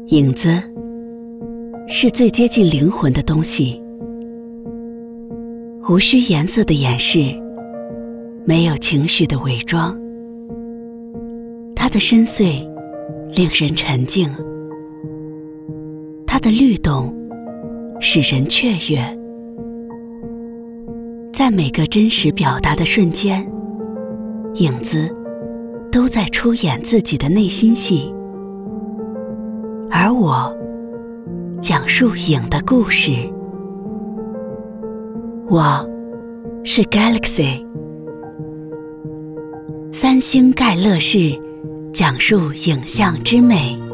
影子是最接近灵魂的东西，无需颜色的掩饰，没有情绪的伪装，它的深邃令人沉静，它的律动使人雀跃。在每个真实表达的瞬间，影子都在出演自己的内心戏，而我讲述影的故事。我是 Galaxy， 三星盖乐世，讲述影像之美。